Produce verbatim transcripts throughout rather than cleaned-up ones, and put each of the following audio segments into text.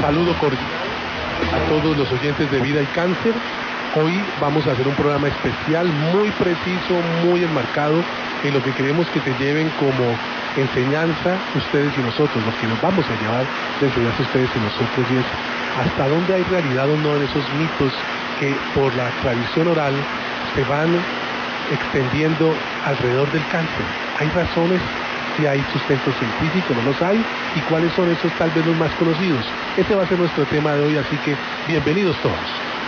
Saludo cordial a todos los oyentes de Vida y Cáncer. Hoy vamos a hacer un programa especial, muy preciso, muy enmarcado en lo que queremos que se lleven como enseñanza ustedes y nosotros, lo que nos vamos a llevar de enseñanza ustedes y nosotros, y es hasta dónde hay realidad o no en esos mitos que por la tradición oral se van extendiendo alrededor del cáncer. ¿Hay razones? Si hay sustento científico, no los hay, y cuáles son esos tal vez los más conocidos. Ese va a ser nuestro tema de hoy, así que bienvenidos todos.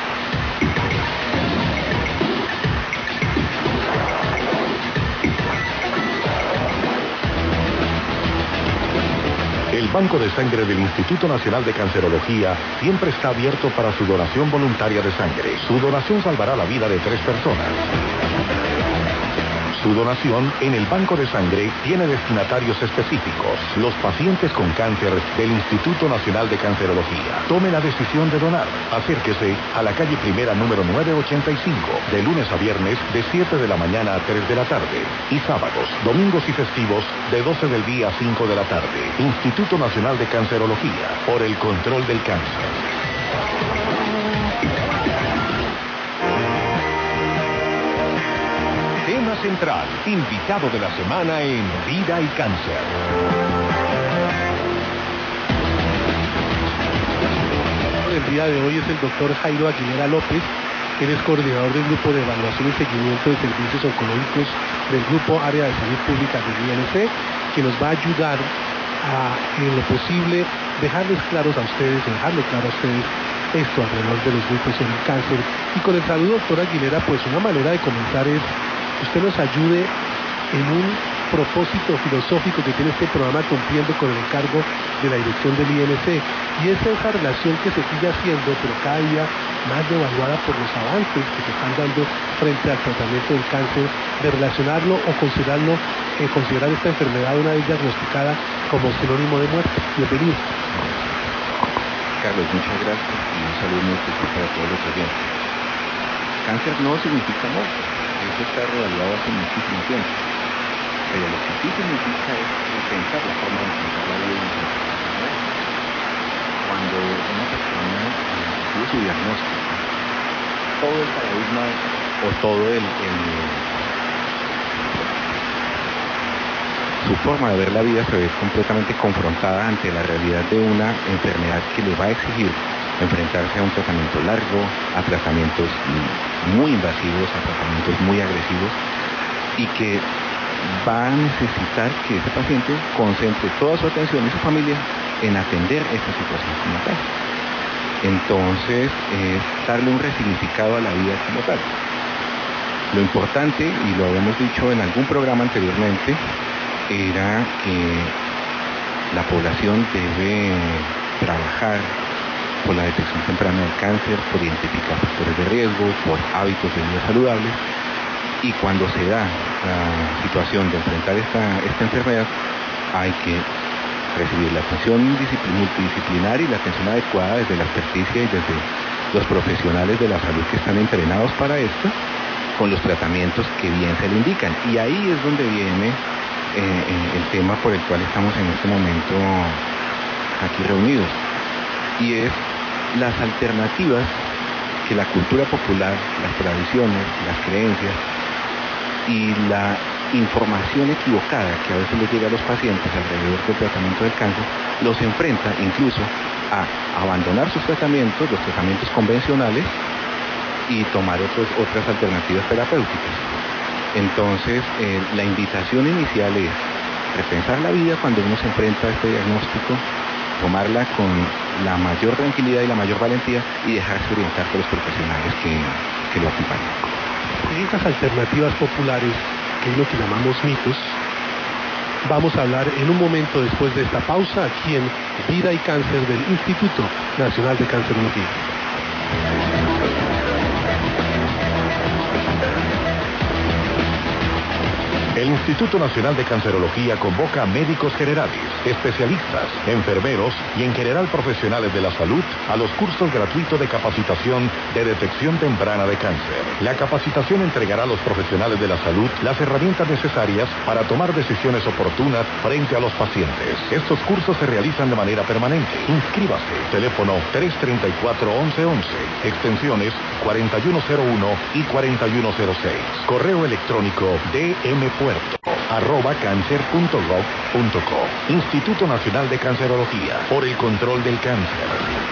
El Banco de Sangre del Instituto Nacional de Cancerología siempre está abierto para su donación voluntaria de sangre. Su donación salvará la vida de tres personas. Su donación en el Banco de Sangre tiene destinatarios específicos, los pacientes con cáncer del Instituto Nacional de Cancerología. Tome la decisión de donar. Acérquese a la calle Primera número novecientos ochenta y cinco, de lunes a viernes de siete de la mañana a tres de la tarde, y sábados, domingos y festivos de doce del día a cinco de la tarde. Instituto Nacional de Cancerología, por el control del cáncer. Tema central, invitado de la semana en Vida y Cáncer. El día de hoy es el doctor Jairo Aguilera López. Él es coordinador del Grupo de Evaluación y Seguimiento de Servicios Oncológicos del Grupo Área de Salud Pública del I N C, que nos va a ayudar a, en lo posible, dejarles claros a ustedes, o dejarle claro a ustedes esto alrededor de los mitos sobre el cáncer. Y con el saludo, doctor Aguilera, pues una manera de comenzar es que usted nos ayude en un propósito filosófico que tiene este programa, cumpliendo con el encargo de la dirección del I N C, y es esa relación que se sigue haciendo, pero cada día más devaluada por los avances que se están dando frente al tratamiento del cáncer, de relacionarlo o considerarlo, eh, considerar esta enfermedad una vez diagnosticada como sinónimo de muerte. Bienvenido. Carlos, muchas gracias y un saludo muy especial para todos los oyentes. Cáncer no significa muerte, eso está revaluado hace muchísimo tiempo, pero lo que sí significa es repensar la forma de enfrentar la vida y de enfrentar la enfermedad. Cuando una persona recibe su diagnóstico, todo el paradigma o todo el, el su forma de ver la vida se ve completamente confrontada ante la realidad de una enfermedad que le va a exigir enfrentarse a un tratamiento largo, a tratamientos muy invasivos, a tratamientos muy agresivos, y que va a necesitar que ese paciente concentre toda su atención y su familia en atender esta situación como tal. Entonces, es darle un resignificado a la vida como tal. Lo importante, y lo habíamos dicho en algún programa anteriormente, era que la población debe trabajar por la detección temprana del cáncer, por identificar factores de riesgo, por hábitos de vida saludables, y cuando se da la situación de enfrentar esta, esta enfermedad, hay que recibir la atención multidisciplinaria y la atención adecuada desde la experticia y desde los profesionales de la salud que están entrenados para esto, con los tratamientos que bien se le indican. Y ahí es donde viene eh, el tema por el cual estamos en este momento aquí reunidos, y es las alternativas que la cultura popular, las tradiciones, las creencias y la información equivocada que a veces les llega a los pacientes alrededor del tratamiento del cáncer, los enfrenta incluso a abandonar sus tratamientos, los tratamientos convencionales, y tomar otros, otras alternativas terapéuticas. Entonces, eh, la invitación inicial es repensar la vida cuando uno se enfrenta a este diagnóstico, tomarla con la mayor tranquilidad y la mayor valentía, y dejarse orientar por los profesionales que, que lo acompañan. En estas alternativas populares, que es lo que llamamos mitos, vamos a hablar en un momento después de esta pausa aquí en Vida y Cáncer del Instituto Nacional de Cancerología. El Instituto Nacional de Cancerología convoca a médicos generales, especialistas, enfermeros y en general profesionales de la salud a los cursos gratuitos de capacitación de detección temprana de cáncer. La capacitación entregará a los profesionales de la salud las herramientas necesarias para tomar decisiones oportunas frente a los pacientes. Estos cursos se realizan de manera permanente. Inscríbase. Teléfono tres tres cuatro, once once, extensiones cuarenta y uno cero uno y cuarenta y uno cero seis. Correo electrónico dmpuerto arroba cáncer punto gov punto co. Instituto Nacional de Cancerología, por el control del cáncer.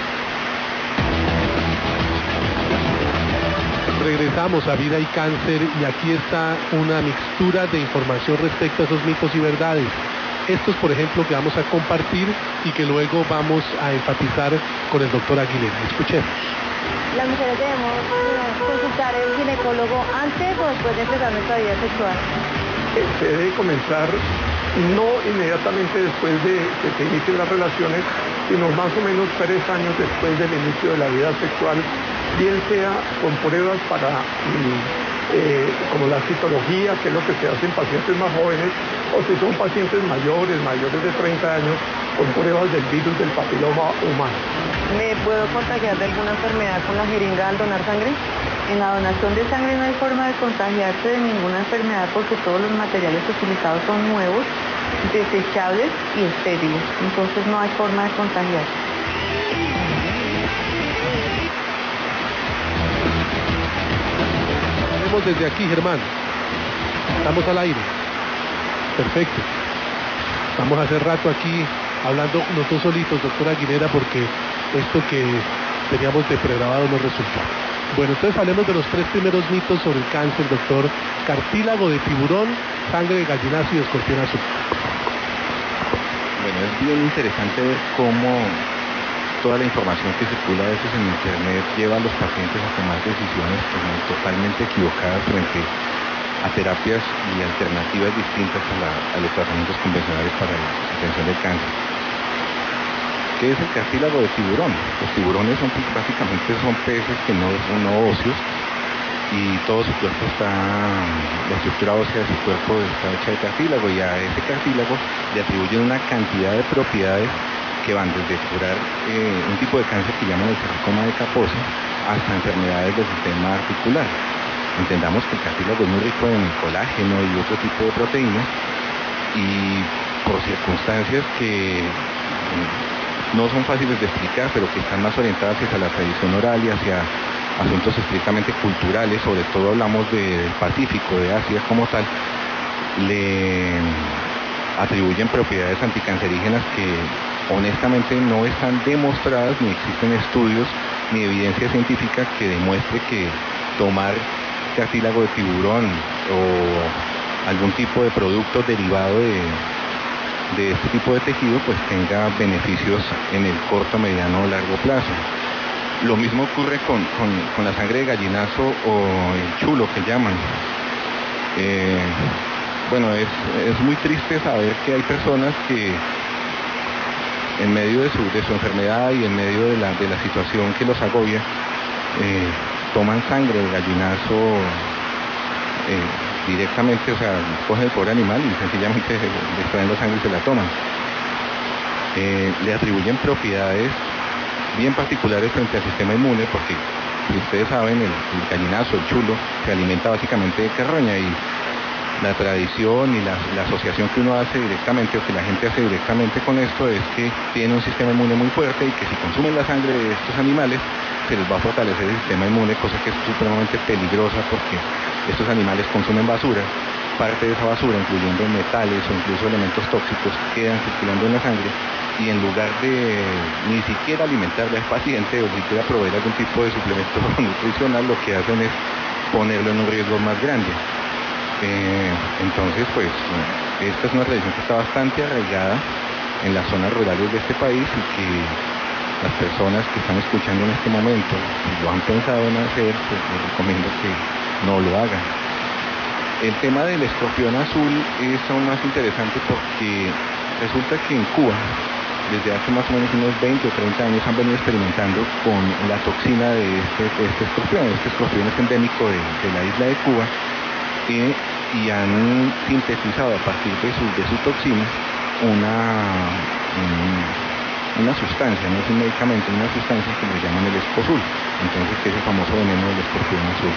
Regresamos a Vida y Cáncer y aquí está una mixtura de información respecto a esos mitos y verdades. Estos, por ejemplo, que vamos a compartir y que luego vamos a enfatizar con el doctor Aguilera. Escuchemos. Las mujeres debemos consultar al ginecólogo antes o después de empezar nuestra vida sexual. Se debe comenzar no inmediatamente después de que se inicien las relaciones, sino más o menos tres años después del inicio de la vida sexual, bien sea con pruebas para eh, como la citología, que es lo que se hace en pacientes más jóvenes, o si son pacientes mayores, mayores de treinta años, con pruebas del virus del papiloma humano. ¿Me puedo contagiar de alguna enfermedad con la jeringa al donar sangre? En la donación de sangre no hay forma de contagiarse de ninguna enfermedad porque todos los materiales utilizados son nuevos, desechables y estériles. Entonces no hay forma de contagiarse. Vemos desde aquí, Germán. Estamos al aire. Perfecto. Estamos hace rato aquí hablando nosotros solitos, doctora Aguilera, porque esto que teníamos de pregrabado no resultó. Bueno, entonces hablemos de los tres primeros mitos sobre el cáncer, doctor. Cartílago de tiburón, sangre de gallinazo y escorpión azul. Bueno, es bien interesante ver cómo toda la información que circula a veces en internet lleva a los pacientes a tomar decisiones pues, totalmente equivocadas frente a terapias y alternativas distintas a, la, a los tratamientos convencionales para la atención del cáncer. ¿Qué es el cartílago de tiburón? Los tiburones son básicamente son peces que no son no óseos y todo su cuerpo está, la estructura ósea de su cuerpo está hecha de cartílago y a ese cartílago le atribuyen una cantidad de propiedades que van desde curar eh, un tipo de cáncer que llaman el sarcoma de Kaposi hasta enfermedades del sistema articular. Entendamos que el cartílago es muy rico en colágeno y otro tipo de proteínas y por circunstancias que no son fáciles de explicar, pero que están más orientadas hacia la tradición oral y hacia asuntos estrictamente culturales, sobre todo hablamos de, del Pacífico, de Asia como tal, le atribuyen propiedades anticancerígenas que honestamente no están demostradas, ni existen estudios ni evidencia científica que demuestre que tomar cartílago de tiburón o algún tipo de producto derivado de de este tipo de tejido pues tenga beneficios en el corto, mediano o largo plazo. Lo mismo ocurre con, con, con la sangre de gallinazo o el chulo que llaman. Eh, bueno, es, es muy triste saber que hay personas que en medio de su, de su enfermedad y en medio de la, de la situación que los agobia, eh, toman sangre de gallinazo eh, directamente, o sea, cogen el pobre animal y sencillamente le extraen la sangre y se la toman. Eh, le atribuyen propiedades bien particulares frente al sistema inmune, porque, si ustedes saben, el, el gallinazo, el chulo, se alimenta básicamente de carroña y la tradición y la, la asociación que uno hace directamente o que la gente hace directamente con esto es que tiene un sistema inmune muy fuerte y que si consumen la sangre de estos animales se les va a fortalecer el sistema inmune, cosa que es supremamente peligrosa porque estos animales consumen basura. Parte de esa basura, incluyendo metales o incluso elementos tóxicos, quedan circulando en la sangre y en lugar de ni siquiera alimentarle al paciente o ni siquiera proveer algún tipo de suplemento nutricional, lo que hacen es ponerlo en un riesgo más grande. Eh, entonces, pues, esta es una tradición que está bastante arraigada en las zonas rurales de este país y que las personas que están escuchando en este momento, si lo han pensado en hacer, pues les recomiendo que no lo hagan. El tema del escorpión azul es aún más interesante porque resulta que en Cuba, desde hace más o menos unos veinte o treinta años, han venido experimentando con la toxina de este, este escorpión. Este escorpión es endémico de, de la isla de Cuba. Y y han sintetizado a partir de su, de su toxina una, un, una sustancia, no es un medicamento, una sustancia que le llaman el escosul, entonces que es el famoso veneno del escorpión azul.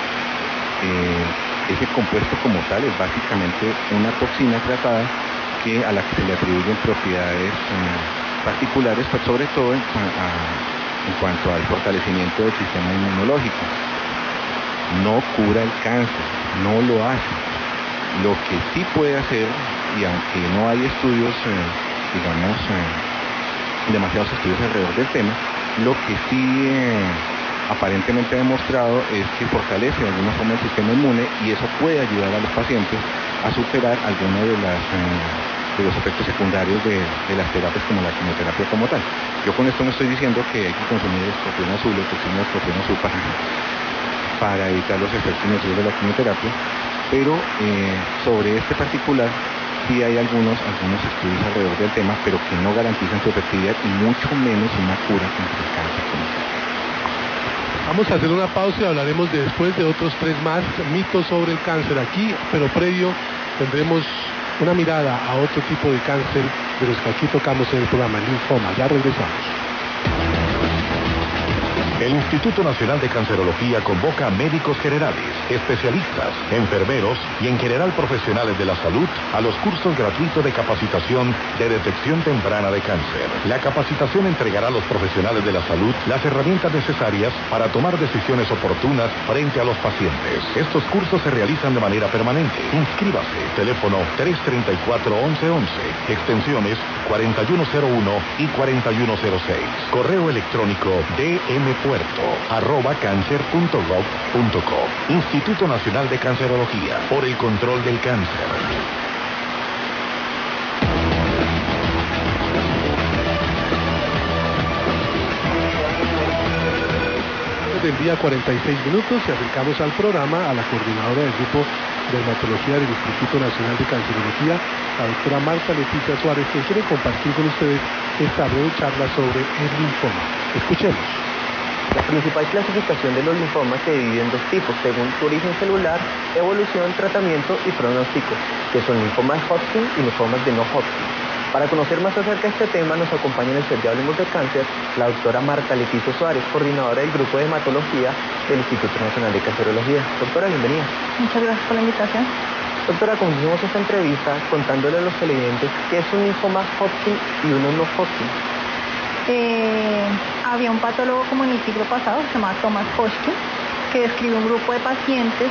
Eh, ese compuesto como tal es básicamente una toxina tratada que a la que se le atribuyen propiedades eh, particulares, pero sobre todo en, a, en cuanto al fortalecimiento del sistema inmunológico. No cura el cáncer, no lo hace. Lo que sí puede hacer, y aunque no hay estudios, eh, digamos, eh, demasiados estudios alrededor del tema, lo que sí eh, aparentemente ha demostrado es que fortalece de alguna forma el sistema inmune y eso puede ayudar a los pacientes a superar algunos de, las, eh, de los efectos secundarios de, de las terapias como la quimioterapia como tal. Yo con esto no estoy diciendo que hay que consumir escorpión azul o toxina de escorpión azul para, para evitar los efectos nocivos de la quimioterapia, pero eh, sobre este particular sí hay algunos, algunos estudios alrededor del tema, pero que no garantizan su efectividad y mucho menos una cura contra el cáncer. Vamos a hacer una pausa y hablaremos de, después de otros tres más mitos sobre el cáncer aquí, pero previo tendremos una mirada a otro tipo de cáncer de los que aquí tocamos en el programa, el linfoma. Ya regresamos. El Instituto Nacional de Cancerología convoca a médicos generales, especialistas, enfermeros y en general profesionales de la salud a los cursos gratuitos de capacitación de detección temprana de cáncer. La capacitación entregará a los profesionales de la salud las herramientas necesarias para tomar decisiones oportunas frente a los pacientes. Estos cursos se realizan de manera permanente. Inscríbase. Teléfono tres treinta y cuatro, once once, extensiones cuarenta y uno cero uno y cuarenta y uno cero seis. Correo electrónico dmpuerto arroba cáncer punto gov punto co. Instituto Nacional de Cancerología, por el control del cáncer. Del día cuarenta y seis minutos y acercamos al programa a la coordinadora del grupo de dermatología del Instituto Nacional de Cancerología, la doctora Marta Leticia Suárez, que quiere compartir con ustedes esta breve charla sobre el linfoma. Escuchemos. La principal clasificación de los linfomas se divide en dos tipos, según su origen celular, evolución, tratamiento y pronóstico, que son linfomas Hodgkin y linfomas de no Hodgkin. Para conocer más acerca de este tema, nos acompaña en el set de Hablemos de Cáncer la doctora Marta Leticia Suárez, coordinadora del grupo de hematología del Instituto Nacional de Cancerología. Doctora, bienvenida. Muchas gracias por la invitación. Doctora, comencemos esta entrevista contándole a los televidentes qué es un linfoma Hodgkin y uno no Hodgkin. Eh, había un patólogo como en el siglo pasado, se llamaba Thomas Hodgkin, que describió un grupo de pacientes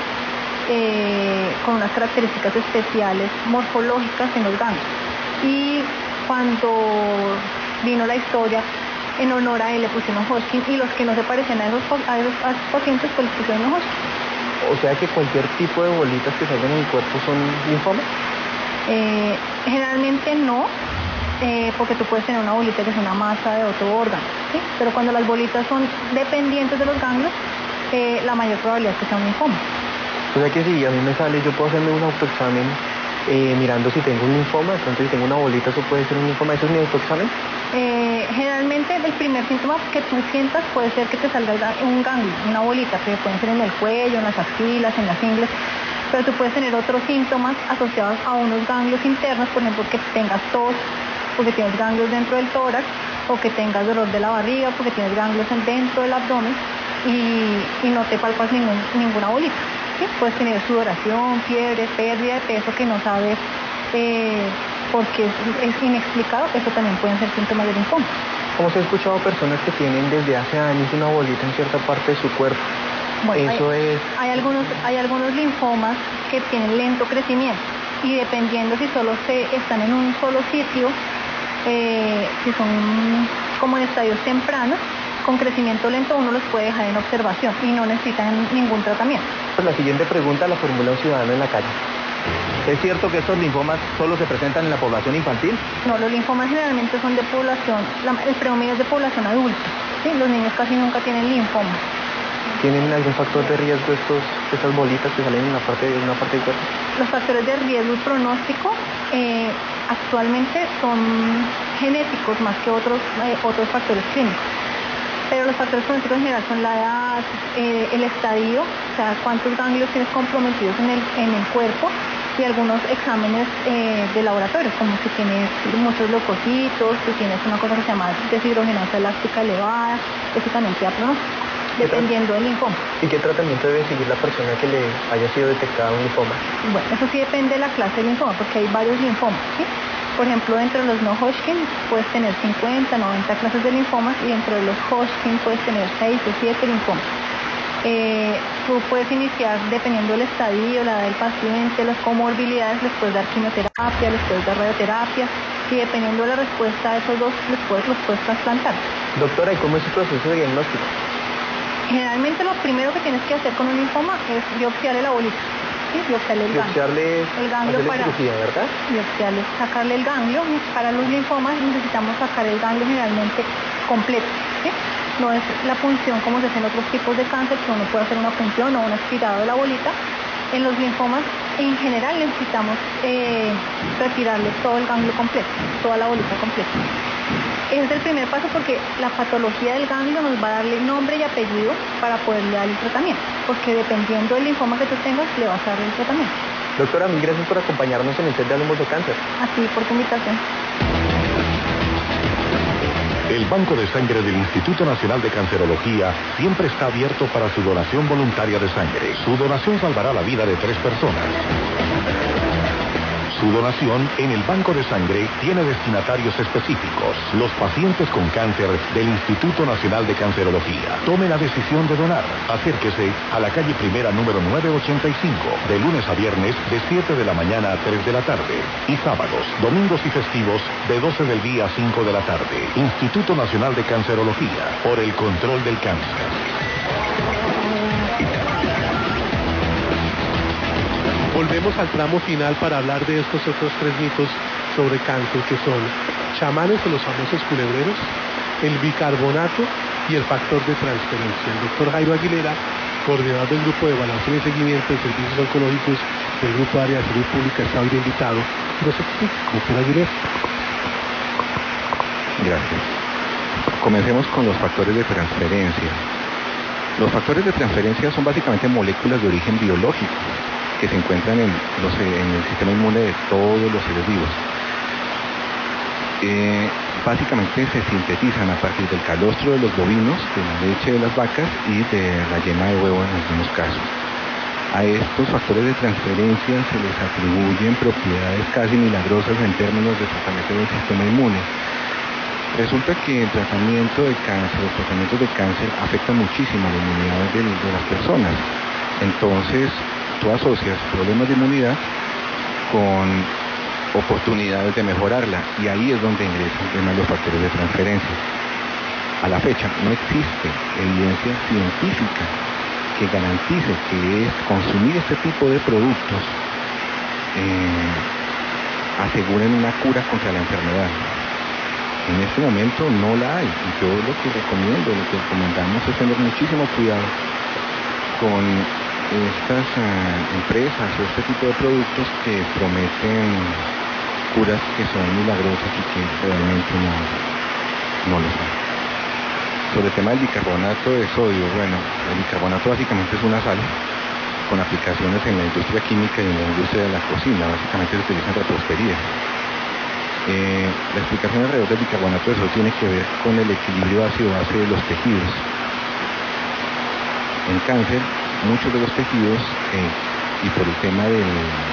eh, con unas características especiales morfológicas en los ganglios. Y cuando vino la historia, en honor a él le pusieron Hodgkin, y los que no se parecían a esos, a esos, a esos pacientes pues les pusieron Hodgkin. O sea que cualquier tipo de bolitas que salgan en el cuerpo son linfomas. Eh, generalmente no. Eh, porque tú puedes tener una bolita que es una masa de otro órgano, ¿sí? Pero cuando las bolitas son dependientes de los ganglios, eh, la mayor probabilidad es que sea un linfoma. O sea que si a mí me sale, yo puedo hacerme un autoexamen eh, mirando si tengo un linfoma, entonces si tengo una bolita, eso puede ser un linfoma. ¿Eso es mi autoexamen? Eh, generalmente el primer síntoma que tú sientas puede ser que te salga un ganglio, una bolita, que pueden ser en el cuello, en las axilas, en las ingles, pero tú puedes tener otros síntomas asociados a unos ganglios internos, por ejemplo, que tengas tos, porque tienes ganglios dentro del tórax, o que tengas dolor de la barriga, porque tienes ganglios dentro del abdomen y, y no te palpas ningún, ninguna bolita. ¿Sí? Puedes tener sudoración, fiebre, pérdida de peso que no sabes eh, por qué es, es inexplicado. Eso también pueden ser síntomas del linfoma. Como se ha escuchado personas que tienen desde hace años una bolita en cierta parte de su cuerpo. Bueno, eso hay, es... hay, algunos, hay algunos linfomas que tienen lento crecimiento y dependiendo si solo se están en un solo sitio, eh, si son como en estadios tempranos, con crecimiento lento uno los puede dejar en observación y no necesitan ningún tratamiento. Pues la siguiente pregunta la formula un ciudadano en la calle. ¿Es cierto que estos linfomas solo se presentan en la población infantil? No, los linfomas generalmente son de población, la, el predominio es de población adulta, ¿sí? Los niños casi nunca tienen linfomas. ¿Tienen algún factor de riesgo estos, estas bolitas que salen en una parte, en una parte del cuerpo? Los factores de riesgo y pronóstico eh, actualmente son genéticos más que otros, eh, otros factores clínicos. Pero los factores pronósticos en general son la edad, eh, el estadio, o sea, cuántos ganglios tienes comprometidos en el, en el cuerpo, y algunos exámenes eh, de laboratorio, como si tienes muchos leucocitos, si tienes una cosa que se llama deshidrogenasa elástica elevada, eso también te da pronóstico, dependiendo del linfoma. ¿Y qué tratamiento debe seguir la persona que le haya sido detectado un linfoma? Bueno, eso sí depende de la clase de linfoma, porque hay varios linfomas, ¿sí? Por ejemplo, dentro de los no Hodgkin puedes tener cincuenta, noventa clases de linfomas, y dentro de los Hodgkin puedes tener seis o siete linfomas. Eh, tú puedes iniciar, dependiendo del estadio, la edad del paciente, las comorbilidades, les puedes dar quimioterapia, les puedes dar radioterapia, y dependiendo de la respuesta a esos dos, les puedes, los puedes trasplantar. Doctora, ¿y cómo es el proceso de diagnóstico? Generalmente lo primero que tienes que hacer con un linfoma es biopsiarle la bolita, ¿sí? Biopsiarle el ganglio. Biopsiarle, el ganglio para cirugía, ¿verdad? Biopsiarle, sacarle el ganglio. Para los linfomas necesitamos sacar el ganglio generalmente completo, ¿sí? No es la punción como se hace en otros tipos de cáncer, que uno puede hacer una punción o un aspirado de la bolita. En los linfomas en general necesitamos eh, retirarle todo el ganglio completo, toda la bolita completa. Ese es el primer paso, porque la patología del ganglio nos va a darle nombre y apellido para poderle dar el tratamiento, porque dependiendo del linfoma que tú tengas, le vas a dar el tratamiento. Doctora, mil gracias por acompañarnos en el set de Hablemos de Cáncer. A ti por tu invitación. El Banco de Sangre del Instituto Nacional de Cancerología siempre está abierto para su donación voluntaria de sangre. Su donación salvará la vida de tres personas. Su donación en el Banco de Sangre tiene destinatarios específicos. Los pacientes con cáncer del Instituto Nacional de Cancerología. Tome la decisión de donar. Acérquese a la calle Primera número novecientos ochenta y cinco, de lunes a viernes de siete de la mañana a tres de la tarde. Y sábados, domingos y festivos de doce del día a cinco de la tarde. Instituto Nacional de Cancerología, por el control del cáncer. Volvemos al tramo final para hablar de estos otros tres mitos sobre cáncer, que son chamanes o los famosos culebreros, el bicarbonato y el factor de transferencia. El doctor Jairo Aguilera, coordinador del Grupo de Evaluación y Seguimiento de Servicios Oncológicos del Grupo Área de Salud Pública, está hoy invitado. Nos explica, doctor Aguilera. Gracias. Comencemos con los factores de transferencia. Los factores de transferencia son básicamente moléculas de origen biológico que se encuentran en, los, en el sistema inmune de todos los seres vivos. Eh, básicamente se sintetizan a partir del calostro de los bovinos, de la leche de las vacas y de la yema de huevo en algunos casos. A estos factores de transferencia se les atribuyen propiedades casi milagrosas en términos de tratamiento del sistema inmune. Resulta que el tratamiento de cáncer, los tratamientos de cáncer afectan muchísimo la inmunidad de, de las personas. Entonces, tú asocias problemas de inmunidad con oportunidades de mejorarla, y ahí es donde ingresan además los factores de transferencia. A la fecha no existe evidencia científica que garantice que es consumir este tipo de productos eh, aseguren una cura contra la enfermedad. En este momento no la hay, y yo lo que recomiendo, lo que recomendamos es tener muchísimo cuidado con estas uh, empresas o este tipo de productos que prometen curas que son milagrosas y que realmente no, no lo son. Sobre el tema del bicarbonato de sodio, bueno, el bicarbonato básicamente es una sal con aplicaciones en la industria química y en la industria de la cocina. Básicamente se utiliza en repostería. Eh, la explicación alrededor del bicarbonato de sodio tiene que ver con el equilibrio ácido-base de los tejidos. En cáncer, muchos de los tejidos, eh, y por el tema del,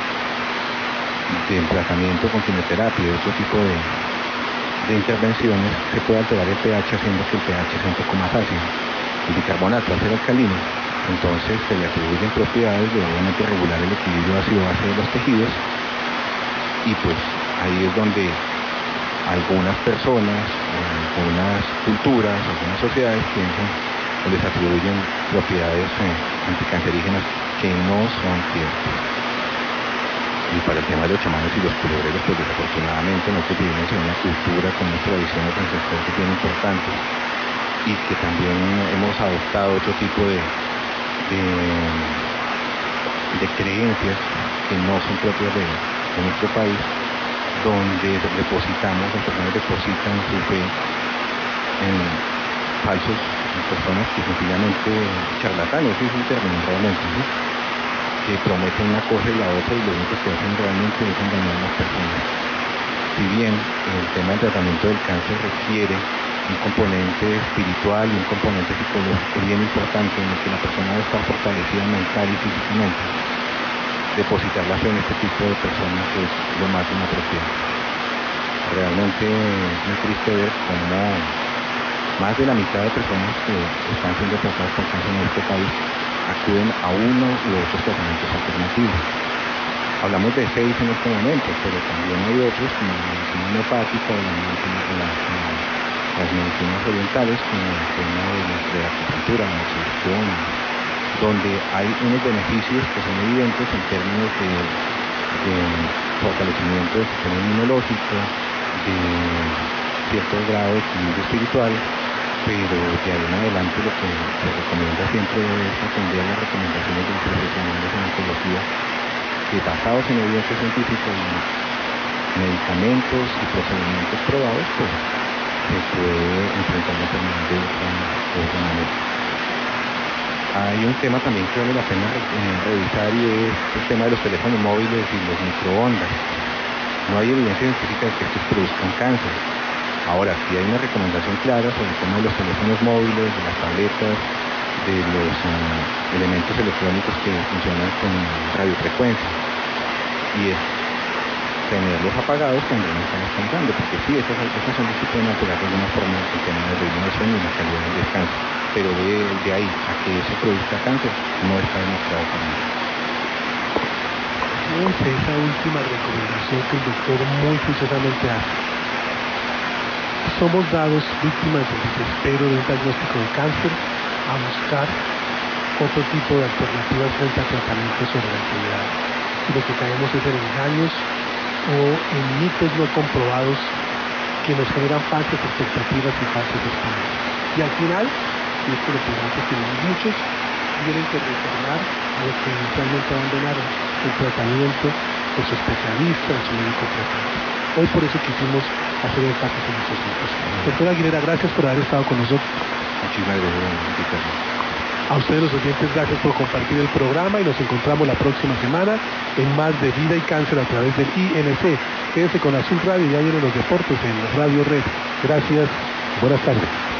del tratamiento con quimioterapia y otro tipo de, de intervenciones, se puede alterar el pH haciendo que el pH sea un poco más ácido. El bicarbonato, al ser alcalino, entonces se le atribuyen propiedades de obviamente regular el equilibrio ácido-base de los tejidos, y pues ahí es donde algunas personas, algunas culturas, algunas sociedades piensan o les atribuyen propiedades eh, anticancerígenas que no son ciertas. Y para el tema de los chamanes y los culebreros, pues desafortunadamente nosotros vivimos en una cultura con unas tradiciones ancestrales bien importantes, y que también hemos adoptado otro tipo de, de, de creencias que no son propias de, de nuestro país, donde depositamos, las personas depositan su fe en falsos personas que sencillamente, charlatanes, ese es el término realmente, ¿sí? Que prometen una cosa y la otra y lo único que hacen realmente es engañar a las personas. Si bien el tema del tratamiento del cáncer requiere un componente espiritual y un componente psicológico bien importante en el que la persona debe estar fortalecida mental y físicamente, depositar la fe en este tipo de personas es lo más inapropiado. Realmente es muy triste ver cómo más de la mitad de personas que están siendo tratadas con cáncer en este país acuden a uno u otros tratamientos alternativos. Hablamos de seis en este momento, pero también hay otros como la medicina homeopática, la medicina, las, las medicinas orientales, como el tema de la, de la acupuntura, la sugestión, donde hay unos beneficios que son evidentes en términos de, de fortalecimiento del sistema inmunológico, de cierto grado de equilibrio espiritual, pero de ahí en adelante lo que se recomienda siempre es atender las recomendaciones de los profesionales en oncología, que basados en evidencia científica y medicamentos y procedimientos probados, pues se puede enfrentar la enfermedad de otra, de otra manera. Hay un tema también que vale la pena eh, revisar y es el tema de los teléfonos móviles y los microondas. No hay evidencia científica de que estos produzcan cáncer. Ahora, sí hay una recomendación clara sobre el tema de los teléfonos móviles, de las tabletas, de los uh, elementos electrónicos que funcionan con radiofrecuencia. Y es tenerlos apagados cuando no están descansando, porque sí, esas, esas son las que pueden alterar de alguna forma el tema del ritmo de sueño y la calidad del descanso. Pero de, de ahí a que eso produzca cáncer, no está demostrado para nada. Esa última recomendación que el doctor muy juiciosamente hace. Somos dados víctimas del desespero de un diagnóstico de cáncer a buscar otro tipo de alternativas frente a tratamientos sobre la enfermedad. Y lo que caemos es en engaños o en mitos no comprobados que nos generan falsas expectativas y falsas esperanzas. Y al final, y esto lo podrán confirmar muchos, tienen que retornar a lo que inicialmente abandonaron, el tratamiento de su especialista, de su médico tratante. Hoy por eso quisimos hacer énfasis en estos mitos. Doctor Aguilera, gracias por haber estado con nosotros. Muchísimas gracias. A ustedes los oyentes, gracias por compartir el programa y nos encontramos la próxima semana en más de Vida y Cáncer a través del I N C. Quédense con Azul Radio, ya vienen los deportes en Radio Red. Gracias, buenas tardes.